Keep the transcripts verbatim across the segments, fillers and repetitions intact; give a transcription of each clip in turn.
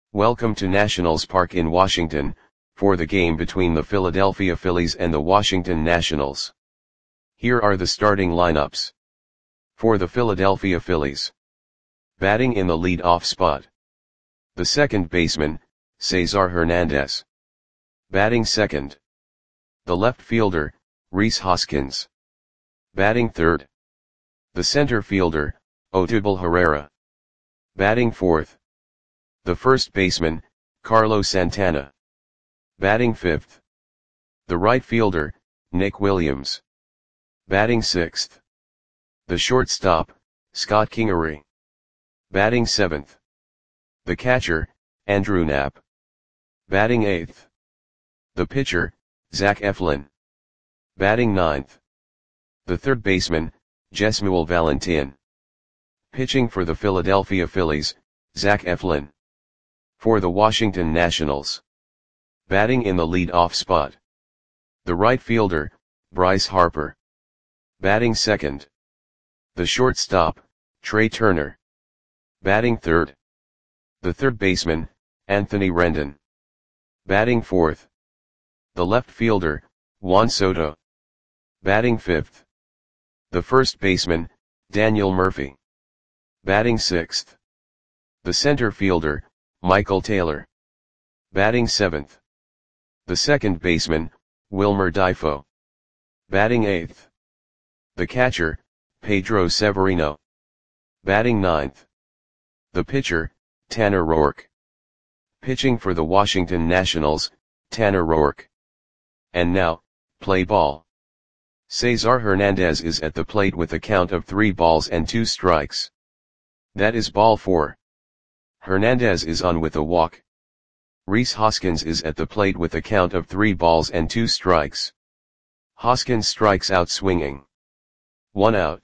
Welcome to Nationals Park in Washington, for the game between the Philadelphia Phillies and the Washington Nationals. Here are the starting lineups. For the Philadelphia Phillies. Batting in the lead-off spot. The second baseman, Cesar Hernandez. Batting second. The left fielder, Rhys Hoskins. Batting third. The center fielder, Odubel Herrera. Batting fourth. The first baseman, Carlos Santana. Batting fifth. The right fielder, Nick Williams. Batting sixth. The shortstop, Scott Kingery. Batting seventh. The catcher, Andrew Knapp. Batting eighth. The pitcher, Zach Eflin. Batting ninth. The third baseman, Jesmuel Valentin. Pitching for the Philadelphia Phillies, Zach Eflin. For the Washington Nationals. Batting in the lead-off spot. The right fielder, Bryce Harper. Batting second. The shortstop, Trey Turner. Batting third. The third baseman, Anthony Rendon. Batting fourth. The left fielder, Juan Soto. Batting fifth. The first baseman, Daniel Murphy. Batting sixth. The center fielder, Michael Taylor. Batting seventh. The second baseman, Wilmer Difo. Batting eighth. The catcher, Pedro Severino. Batting ninth. The pitcher, Tanner Roark. Pitching for the Washington Nationals, Tanner Roark. And now, play ball. Cesar Hernandez is at the plate with a count of three balls and two strikes. That is ball four. Hernandez is on with a walk. Rhys Hoskins is at the plate with a count of three balls and two strikes. Hoskins strikes out swinging. One out.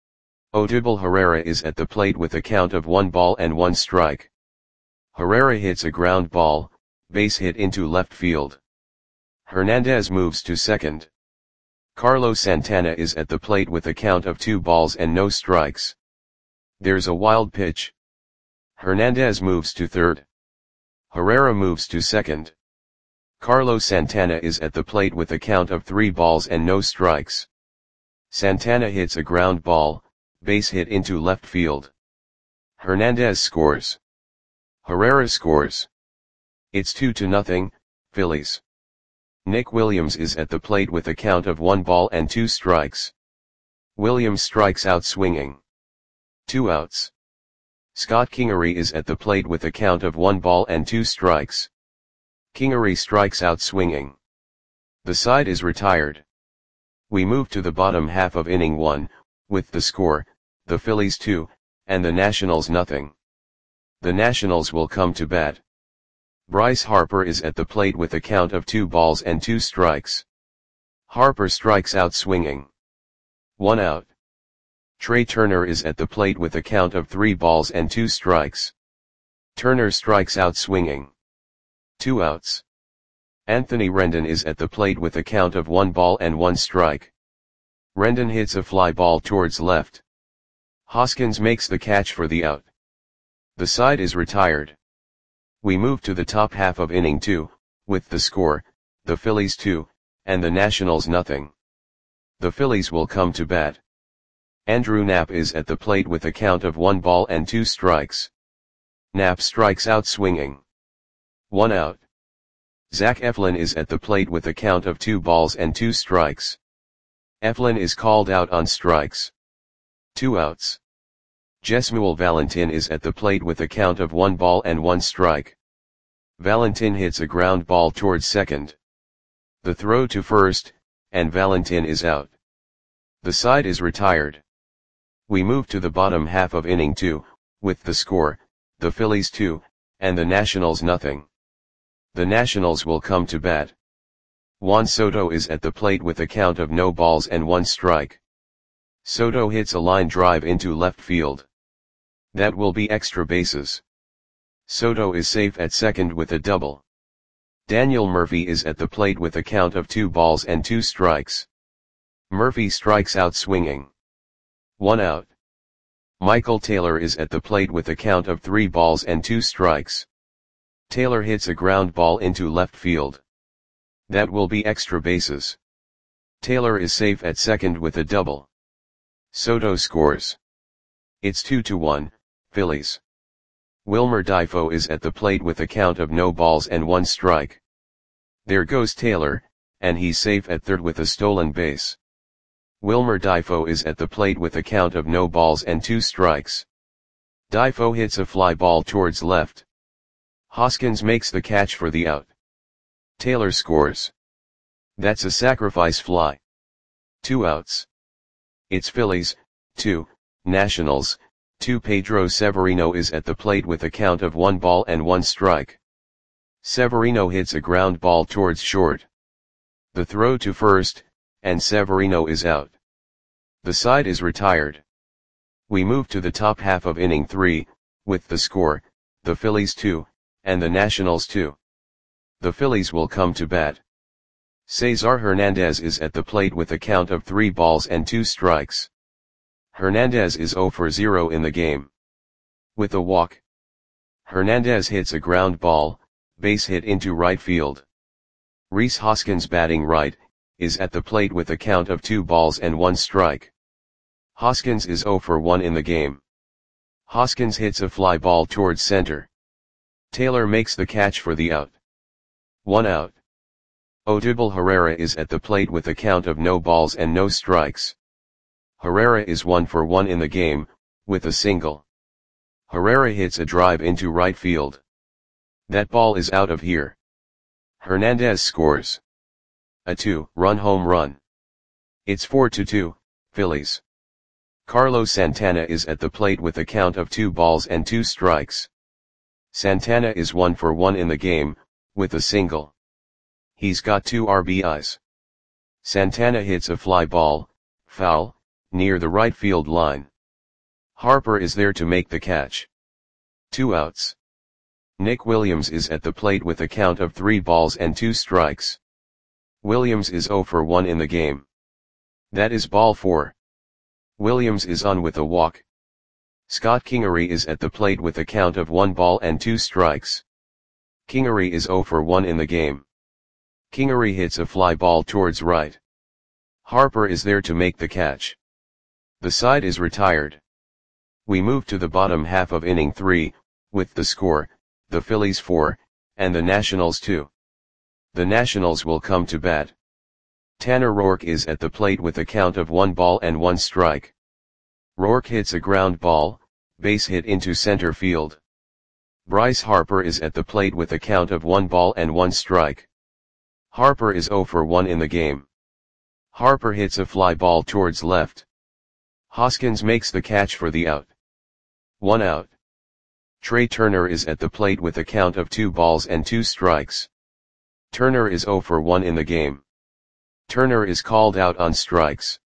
Odubel Herrera is at the plate with a count of one ball and one strike. Herrera hits a ground ball, base hit into left field. Hernandez moves to second. Carlos Santana is at the plate with a count of two balls and no strikes. There's a wild pitch. Hernandez moves to third. Herrera moves to second. Carlos Santana is at the plate with a count of three balls and no strikes. Santana hits a ground ball, base hit into left field. Hernandez scores. Herrera scores. It's two to nothing, Phillies. Nick Williams is at the plate with a count of one ball and two strikes. Williams strikes out swinging. Two outs. Scott Kingery is at the plate with a count of one ball and two strikes. Kingery strikes out swinging. The side is retired. We move to the bottom half of inning one, with the score, the Phillies two, and the Nationals nothing. The Nationals will come to bat. Bryce Harper is at the plate with a count of two balls and two strikes. Harper strikes out swinging. One out. Trey Turner is at the plate with a count of three balls and two strikes. Turner strikes out swinging. Two outs. Anthony Rendon is at the plate with a count of one ball and one strike. Rendon hits a fly ball towards left. Hoskins makes the catch for the out. The side is retired. We move to the top half of inning two, with the score, the Phillies two, and the Nationals nothing. The Phillies will come to bat. Andrew Knapp is at the plate with a count of one ball and two strikes. Knapp strikes out swinging. One out. Zach Eflin is at the plate with a count of two balls and two strikes. Eflin is called out on strikes. Two outs. Jesmuel Valentin is at the plate with a count of one ball and one strike. Valentin hits a ground ball towards second. The throw to first, and Valentin is out. The side is retired. We move to the bottom half of inning two, with the score, the Phillies two, and the Nationals nothing. The Nationals will come to bat. Juan Soto is at the plate with a count of no balls and one strike. Soto hits a line drive into left field. That will be extra bases. Soto is safe at second with a double. Daniel Murphy is at the plate with a count of two balls and two strikes. Murphy strikes out swinging. One out. Michael Taylor is at the plate with a count of three balls and two strikes. Taylor hits a ground ball into left field. That will be extra bases. Taylor is safe at second with a double. Soto scores. It's two to one, Phillies. Wilmer Difo is at the plate with a count of no balls and one strike. There goes Taylor, and he's safe at third with a stolen base. Wilmer Difo is at the plate with a count of no balls and two strikes. Difo hits a fly ball towards left. Hoskins makes the catch for the out. Taylor scores. That's a sacrifice fly. Two outs. It's Phillies, two, Nationals, two. Pedro Severino is at the plate with a count of one ball and one strike. Severino hits a ground ball towards short. The throw to first, and Severino is out. The side is retired. We move to the top half of inning three, with the score, the Phillies two, and the Nationals two. The Phillies will come to bat. Cesar Hernandez is at the plate with a count of three balls and two strikes. Hernandez is zero for zero in the game. With a walk. Hernandez hits a ground ball, base hit into right field. Rhys Hoskins, batting right, is at the plate with a count of two balls and one strike. Hoskins is zero for one in the game. Hoskins hits a fly ball towards center. Taylor makes the catch for the out. One out. Odubel Herrera is at the plate with a count of no balls and no strikes. Herrera is one for one in the game, with a single. Herrera hits a drive into right field. That ball is out of here. Hernandez scores. A two-run home run. It's four to two, Phillies. Carlos Santana is at the plate with a count of two balls and two strikes. Santana is one for one in the game, with a single. He's got two R B Is. Santana hits a fly ball, foul, near the right field line. Harper is there to make the catch. Two outs. Nick Williams is at the plate with a count of three balls and two strikes. Williams is zero for one in the game. That is ball four. Williams is on with a walk. Scott Kingery is at the plate with a count of one ball and two strikes. Kingery is zero for one in the game. Kingery hits a fly ball towards right. Harper is there to make the catch. The side is retired. We move to the bottom half of inning three, with the score, the Phillies four, and the Nationals two. The Nationals will come to bat. Tanner Roark is at the plate with a count of one ball and one strike. Roark hits a ground ball, base hit into center field. Bryce Harper is at the plate with a count of one ball and one strike. Harper is zero for one in the game. Harper hits a fly ball towards left. Hoskins makes the catch for the out. One out. Trey Turner is at the plate with a count of two balls and two strikes. Turner is zero for one in the game. Turner is called out on strikes.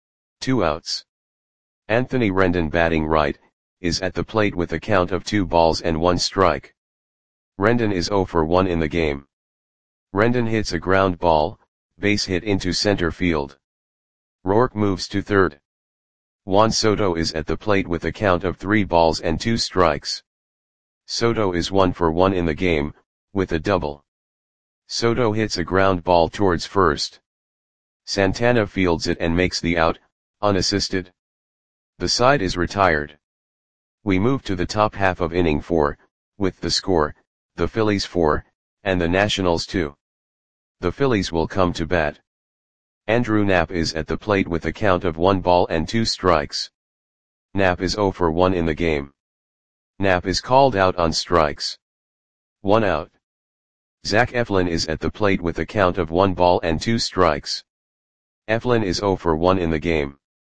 Two outs. Anthony Rendon, batting right, is at the plate with a count of two balls and one strike. Rendon is zero for one in the game. Rendon hits a ground ball, base hit into center field. Roark moves to third. Juan Soto is at the plate with a count of three balls and two strikes. Soto is one for one in the game, with a double. Soto hits a ground ball towards first. Santana fields it and makes the out, unassisted. The side is retired. We move to the top half of inning four, with the score, the Phillies four, and the Nationals two. The Phillies will come to bat. Andrew Knapp is at the plate with a count of one ball and two strikes. Knapp is zero for one in the game. Knapp is called out on strikes. One out. Zach Eflin is at the plate with a count of one ball and two strikes. Eflin is zero for one in the game.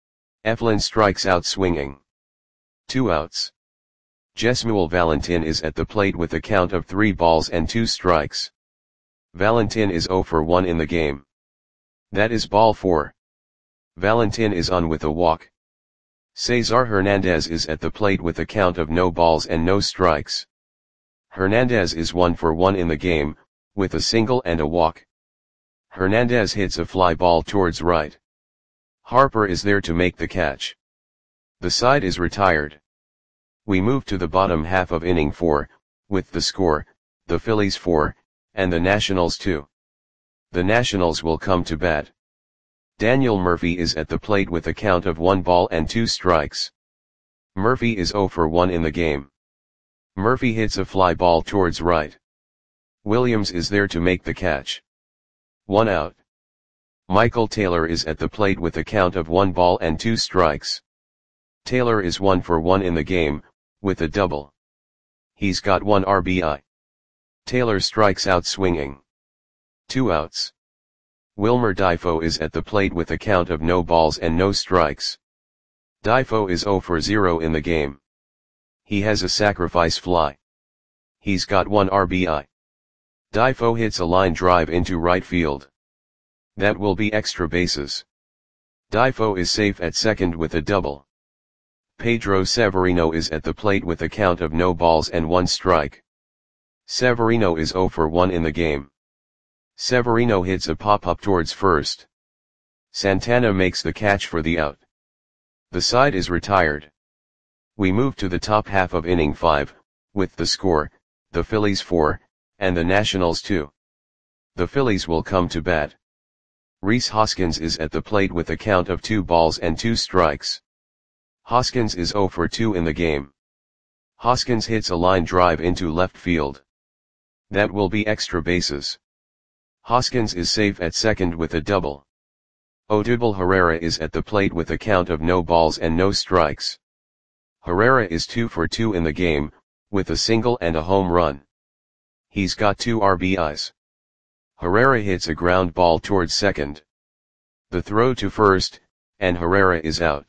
Eflin strikes out swinging. Two outs. Jesmuel Valentin is at the plate with a count of three balls and two strikes. Valentin is zero for one in the game. That is ball four. Valentin is on with a walk. Cesar Hernandez is at the plate with a count of no balls and no strikes. Hernandez is one for one in the game, with a single and a walk. Hernandez hits a fly ball towards right. Harper is there to make the catch. The side is retired. We move to the bottom half of inning four, with the score, the Phillies four, and the Nationals two. The Nationals will come to bat. Daniel Murphy is at the plate with a count of one ball and two strikes. Murphy is zero for one in the game. Murphy hits a fly ball towards right. Williams is there to make the catch. One out. Michael Taylor is at the plate with a count of one ball and two strikes. Taylor is one for one in the game, with a double. He's got one R B I. Taylor strikes out swinging. Two outs. Wilmer Difo is at the plate with a count of no balls and no strikes. Difo is zero for zero in the game. He has a sacrifice fly. He's got one R B I. Difo hits a line drive into right field. That will be extra bases. Difo is safe at second with a double. Pedro Severino is at the plate with a count of no balls and one strike. Severino is zero for one in the game. Severino hits a pop-up towards first. Santana makes the catch for the out. The side is retired. We move to the top half of inning five, with the score, the Phillies four, and the Nationals two. The Phillies will come to bat. Rhys Hoskins is at the plate with a count of two balls and two strikes. Hoskins is zero for two in the game. Hoskins hits a line drive into left field. That will be extra bases. Hoskins is safe at second with a double. Odubel Herrera is at the plate with a count of no balls and no strikes. Herrera is two for two in the game, with a single and a home run. He's got two R B Is. Herrera hits a ground ball towards second. The throw to first, and Herrera is out.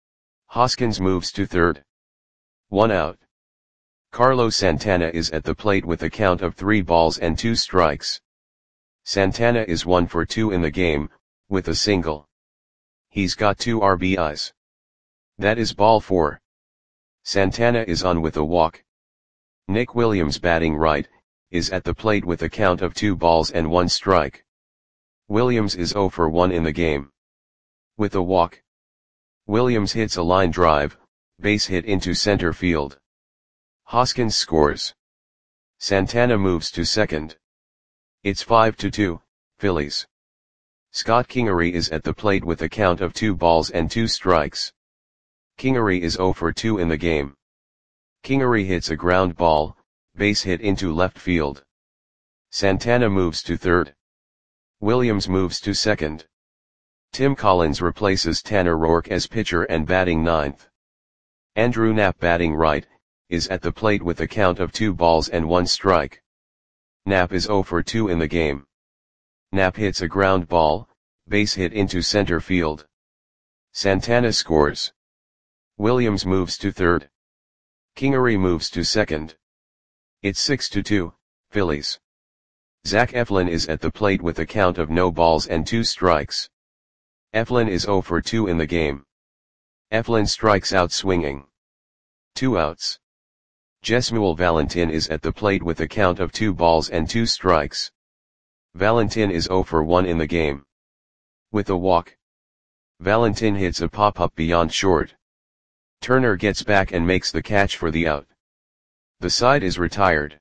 Hoskins moves to third. One out. Carlos Santana is at the plate with a count of three balls and two strikes. Santana is one for two in the game, with a single. He's got two R B Is. That is ball four. Santana is on with a walk. Nick Williams, batting right, is at the plate with a count of two balls and one strike. Williams is zero for one in the game. With a walk. Williams hits a line drive, base hit into center field. Hoskins scores. Santana moves to second. It's five to two, Phillies. Scott Kingery is at the plate with a count of two balls and two strikes. Kingery is zero for two in the game. Kingery hits a ground ball, base hit into left field. Santana moves to third. Williams moves to second. Tim Collins replaces Tanner Roark as pitcher and batting ninth. Andrew Knapp, batting right, is at the plate with a count of two balls and one strike. Knapp is zero for two in the game. Knapp hits a ground ball, base hit into center field. Santana scores. Williams moves to third. Kingery moves to second. It's six to two, Phillies. Zach Eflin is at the plate with a count of no balls and two strikes. Eflin is zero for two in the game. Eflin strikes out swinging. Two outs. Jesmuel Valentin is at the plate with a count of two balls and two strikes. Valentin is zero for one in the game. With a walk. Valentin hits a pop-up beyond short. Turner gets back and makes the catch for the out. The side is retired.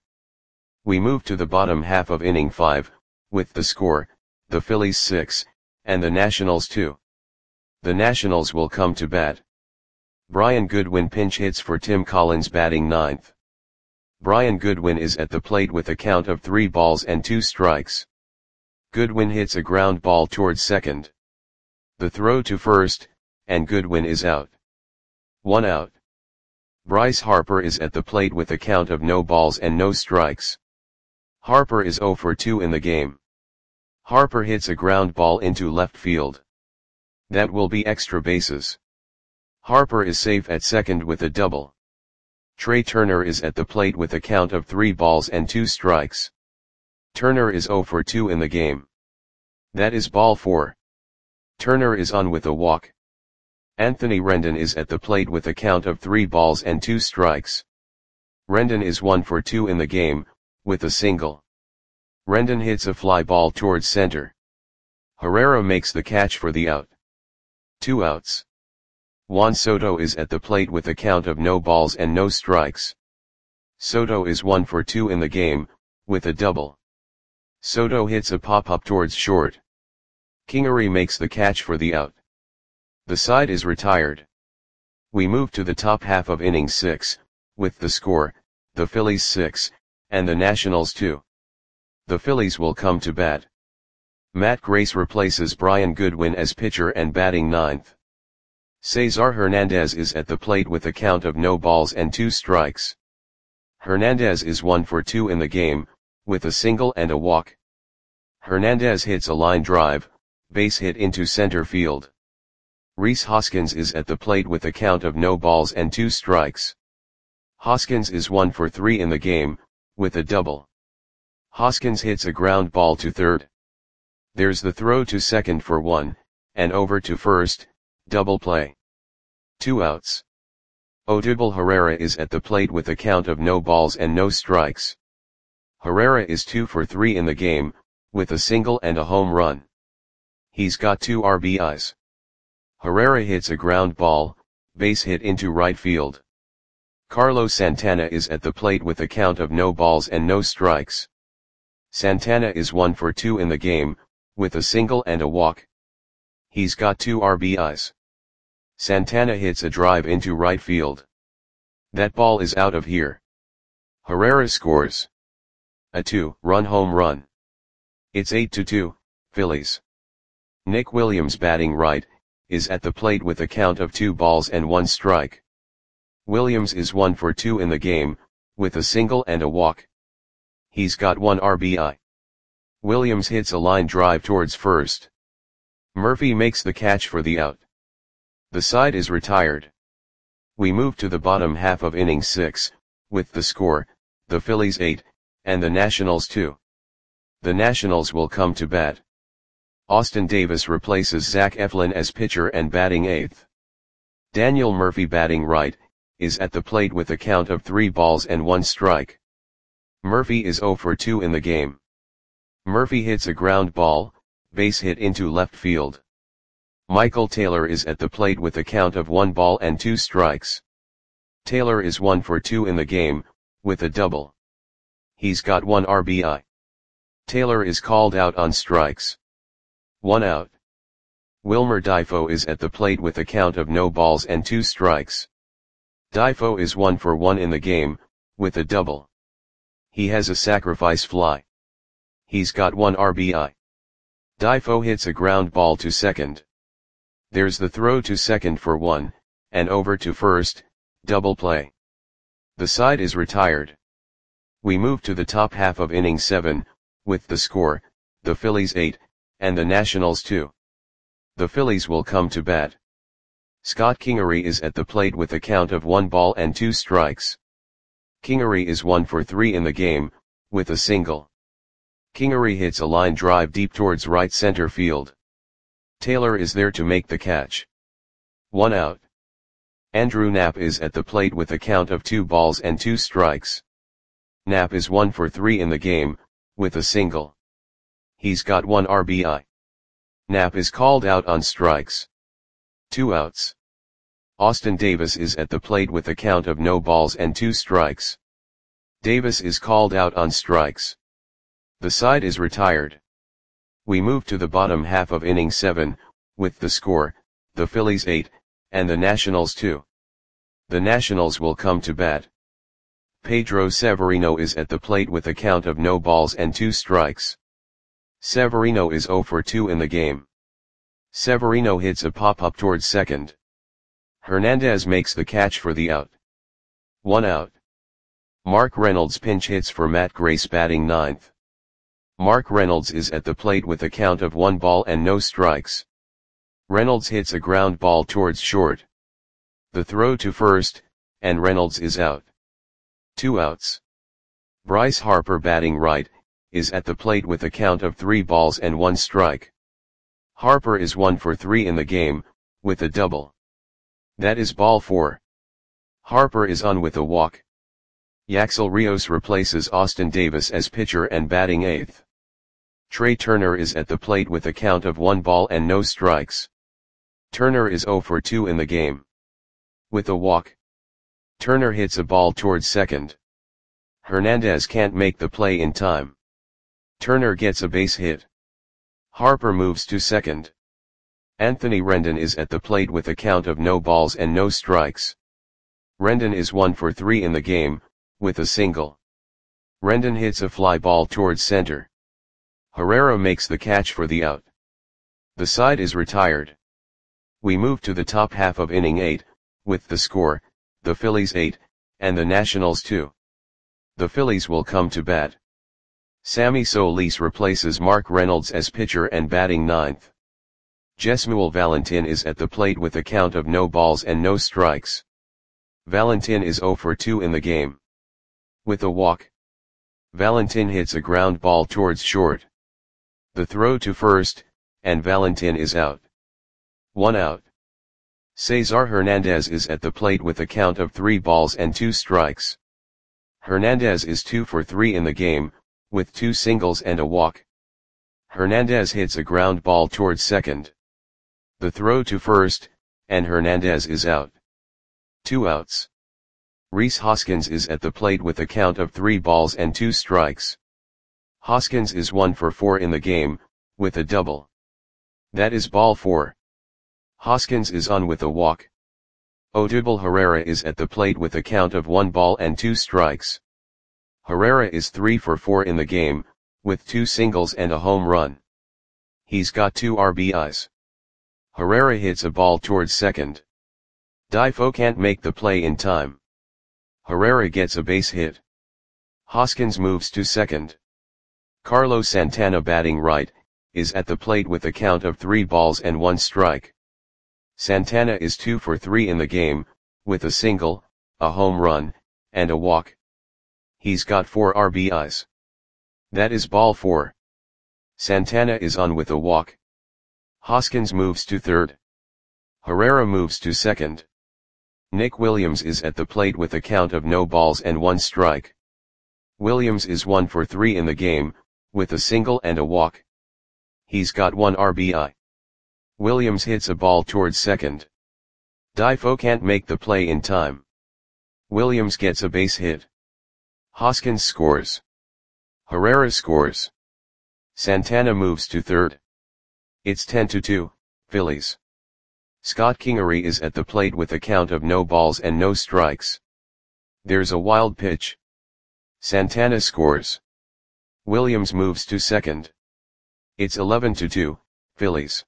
We move to the bottom half of inning five, with the score, the Phillies six, and the Nationals two. The Nationals will come to bat. Brian Goodwin pinch hits for Tim Collins, batting ninth. Brian Goodwin is at the plate with a count of three balls and two strikes. Goodwin hits a ground ball towards second. The throw to first, and Goodwin is out. One out. Bryce Harper is at the plate with a count of no balls and no strikes. Harper is zero for two in the game. Harper hits a ground ball into left field. That will be extra bases. Harper is safe at second with a double. Trey Turner is at the plate with a count of three balls and two strikes. Turner is zero for two in the game. That is ball four. Turner is on with a walk. Anthony Rendon is at the plate with a count of three balls and two strikes. Rendon is one for two in the game, with a single. Rendon hits a fly ball towards center. Herrera makes the catch for the out. Two outs. Juan Soto is at the plate with a count of no balls and no strikes. Soto is one for two in the game, with a double. Soto hits a pop-up towards short. Kingery makes the catch for the out. The side is retired. We move to the top half of inning six, with the score, the Phillies six, and the Nationals two. The Phillies will come to bat. Matt Grace replaces Brian Goodwin as pitcher and batting ninth. Cesar Hernandez is at the plate with a count of no balls and two strikes. Hernandez is one for two in the game, with a single and a walk. Hernandez hits a line drive, base hit into center field. Rhys Hoskins is at the plate with a count of no balls and two strikes. Hoskins is one for three in the game, with a double. Hoskins hits a ground ball to third. There's the throw to second for one, and over to first, double play. Two outs. Odubel Herrera is at the plate with a count of no balls and no strikes. Herrera is two for three in the game, with a single and a home run. He's got two R B Is. Herrera hits a ground ball, base hit into right field. Carlos Santana is at the plate with a count of no balls and no strikes. Santana is one for two in the game, with a single and a walk. He's got two R B Is. Santana hits a drive into right field. That ball is out of here. Herrera scores a two-run home run. It's eight to two, Phillies. Nick Williams, batting right, is at the plate with a count of two balls and one strike. Williams is one for two in the game, with a single and a walk. He's got one R B I. Williams hits a line drive towards first. Murphy makes the catch for the out. The side is retired. We move to the bottom half of inning six, with the score, the Phillies eight, and the Nationals two. The Nationals will come to bat. Austin Davis replaces Zach Eflin as pitcher and batting eighth. Daniel Murphy, batting right, is at the plate with a count of three balls and one strike. Murphy is zero for two in the game. Murphy hits a ground ball, base hit into left field. Michael Taylor is at the plate with a count of one ball and two strikes. Taylor is one for two in the game, with a double. He's got one R B I. Taylor is called out on strikes. One out. Wilmer Difo is at the plate with a count of no balls and two strikes. Difo is one for one in the game, with a double. He has a sacrifice fly. He's got one R B I. Difo hits a ground ball to second. There's the throw to second for one, and over to first, double play. The side is retired. We move to the top half of inning seven, with the score, the Phillies eight, and the Nationals two. The Phillies will come to bat. Scott Kingery is at the plate with a count of one ball and two strikes. Kingery is one for three in the game, with a single. Kingery hits a line drive deep towards right center field. Taylor is there to make the catch. One out. Andrew Knapp is at the plate with a count of two balls and two strikes. Knapp is one for three in the game, with a single. He's got one R B I. Knapp is called out on strikes. Two outs. Austin Davis is at the plate with a count of no balls and two strikes. Davis is called out on strikes. The side is retired. We move to the bottom half of inning seven, with the score, the Phillies eight, and the Nationals two. The Nationals will come to bat. Pedro Severino is at the plate with a count of no balls and two strikes. Severino is zero for two in the game. Severino hits a pop-up towards second. Hernandez makes the catch for the out. One out. Mark Reynolds pinch hits for Matt Grace, batting ninth. Mark Reynolds is at the plate with a count of one ball and no strikes. Reynolds hits a ground ball towards short. The throw to first, and Reynolds is out. Two outs. Bryce Harper, batting right, is at the plate with a count of three balls and one strike. Harper is one for three in the game, with a double. That is ball four. Harper is on with a walk. Yaxel Rios replaces Austin Davis as pitcher and batting eighth. Trey Turner is at the plate with a count of one ball and no strikes. Turner is zero for two in the game. With a walk. Turner hits a ball towards second. Hernandez can't make the play in time. Turner gets a base hit. Harper moves to second. Anthony Rendon is at the plate with a count of no balls and no strikes. Rendon is one for three in the game, with a single. Rendon hits a fly ball towards center. Herrera makes the catch for the out. The side is retired. We move to the top half of inning eight, with the score, the Phillies eight, and the Nationals two. The Phillies will come to bat. Sammy Solis replaces Mark Reynolds as pitcher and batting ninth. Jesmuel Valentin is at the plate with a count of no balls and no strikes. Valentin is zero for two in the game. With a walk, Valentin hits a ground ball towards short. The throw to first, and Valentin is out. One out. Cesar Hernandez is at the plate with a count of three balls and two strikes. Hernandez is two for three in the game, with two singles and a walk. Hernandez hits a ground ball towards second. The throw to first, and Hernandez is out. Two outs. Rhys Hoskins is at the plate with a count of three balls and two strikes. Hoskins is one for four in the game, with a double. That is ball four. Hoskins is on with a walk. Odubel Herrera is at the plate with a count of one ball and two strikes. Herrera is three for four in the game, with two singles and a home run. He's got two R B Is. Herrera hits a ball towards second. Difo can't make the play in time. Herrera gets a base hit. Hoskins moves to second. Carlos Santana, batting right, is at the plate with a count of three balls and one strike. Santana is two for three in the game, with a single, a home run, and a walk. He's got four R B Is. That is ball four. Santana is on with a walk. Hoskins moves to third. Herrera moves to second. Nick Williams is at the plate with a count of no balls and one strike. Williams is one for three in the game, with a single and a walk. He's got one R B I. Williams hits a ball towards second. Difo can't make the play in time. Williams gets a base hit. Hoskins scores. Herrera scores. Santana moves to third. It's ten to two, Phillies. Scott Kingery is at the plate with a count of no balls and no strikes. There's a wild pitch. Santana scores. Williams moves to second. It's eleven to two, Phillies.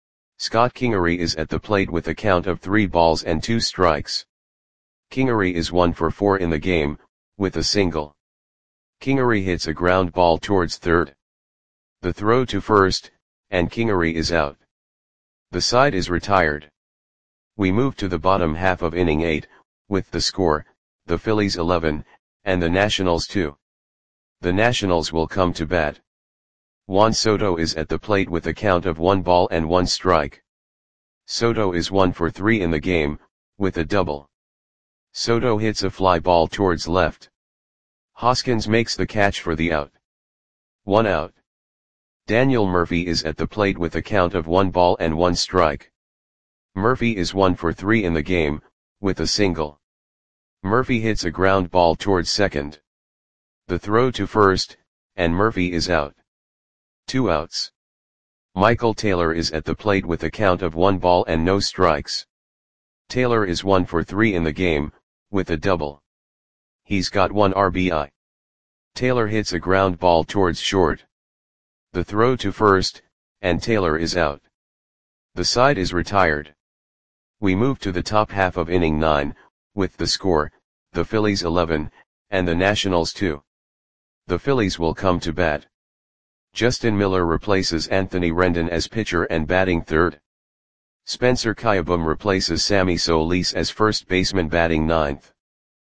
Scott Kingery is at the plate with a count of three balls and two strikes. Kingery is one for four in the game, with a single. Kingery hits a ground ball towards third. The throw to first, and Kingery is out. The side is retired. We move to the bottom half of inning eight, with the score, the Phillies eleven, and the Nationals two. The Nationals will come to bat. Juan Soto is at the plate with a count of one ball and one strike. Soto is one for three in the game, with a double. Soto hits a fly ball towards left. Hoskins makes the catch for the out. One out. Daniel Murphy is at the plate with a count of one ball and one strike. Murphy is one for three in the game, with a single. Murphy hits a ground ball towards second. The throw to first, and Murphy is out. Two outs. Michael Taylor is at the plate with a count of one ball and no strikes. Taylor is one for three in the game, with a double. He's got one R B I. Taylor hits a ground ball towards short. The throw to first, and Taylor is out. The side is retired. We move to the top half of inning nine, with the score, the Phillies eleven, and the Nationals two. The Phillies will come to bat. Justin Miller replaces Anthony Rendon as pitcher and batting third. Spencer Kieboom replaces Sammy Solis as first baseman batting ninth.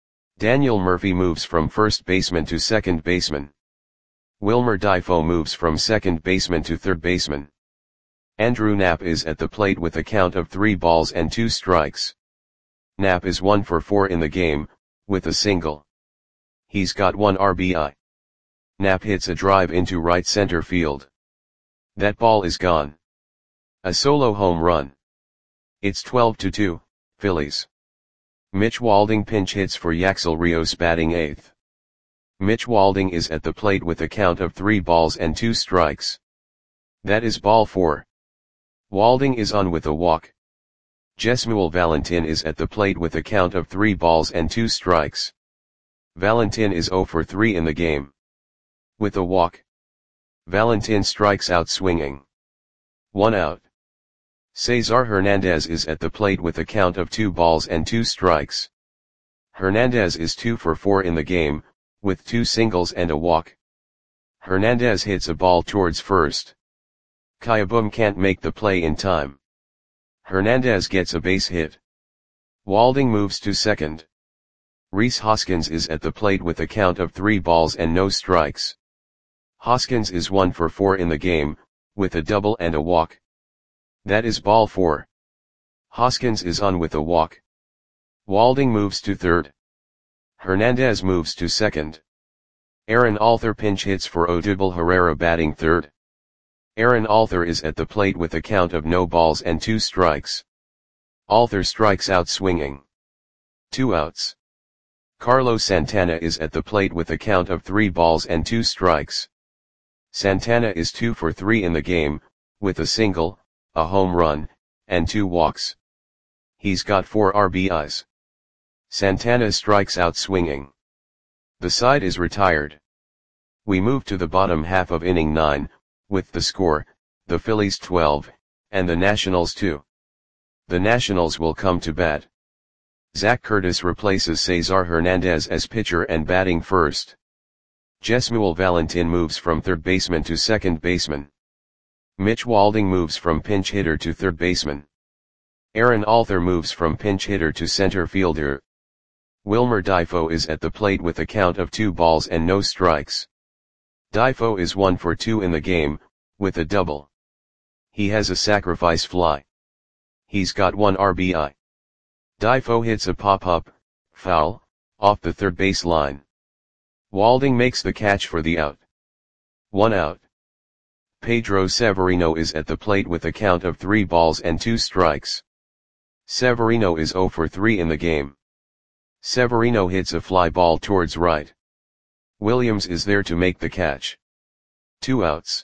Daniel Murphy moves from first baseman to second baseman. Wilmer Difo moves from second baseman to third baseman. Andrew Knapp is at the plate with a count of three balls and two strikes. Knapp is one for four in the game, with a single. He's got one R B I. Knapp hits a drive into right center field. That ball is gone. A solo home run. It's twelve to two, Phillies. Mitch Walding pinch hits for Yaxel Rios batting eighth. Mitch Walding is at the plate with a count of three balls and two strikes. That is ball four. Walding is on with a walk. Jesmuel Valentin is at the plate with a count of three balls and two strikes. Valentin is zero for three in the game. With a walk, Valentin strikes out swinging. One out. Cesar Hernandez is at the plate with a count of two balls and two strikes. Hernandez is two for four in the game, with two singles and a walk. Hernandez hits a ball towards first. Kayabum can't make the play in time. Hernandez gets a base hit. Walding moves to second. Rhys Hoskins is at the plate with a count of three balls and no strikes. Hoskins is one for four in the game, with a double and a walk. That is ball four. Hoskins is on with a walk. Walding moves to third. Hernandez moves to second. Aaron Alther pinch hits for Odubel Herrera batting third. Aaron Alther is at the plate with a count of no balls and two strikes. Alther strikes out swinging. Two outs. Carlos Santana is at the plate with a count of three balls and two strikes. Santana is two for three in the game, with a single, a home run, and two walks. He's got four R B Is. Santana strikes out swinging. The side is retired. We move to the bottom half of inning nine, with the score, the Phillies twelve, and the Nationals two. The Nationals will come to bat. Zach Curtis replaces Cesar Hernandez as pitcher and batting first. Jesmuel Valentin moves from third baseman to second baseman. Mitch Walding moves from pinch hitter to third baseman. Aaron Alther moves from pinch hitter to center fielder. Wilmer Difo is at the plate with a count of two balls and no strikes. Difo is one for two in the game, with a double. He has a sacrifice fly. He's got one R B I. Difo hits a pop-up, foul, off the third base line. Walding makes the catch for the out. One out. Pedro Severino is at the plate with a count of three balls and two strikes. Severino is zero for three in the game. Severino hits a fly ball towards right. Williams is there to make the catch. Two outs.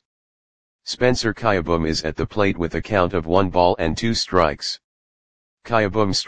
Spencer Kayabum is at the plate with a count of one ball and two strikes. Kayabum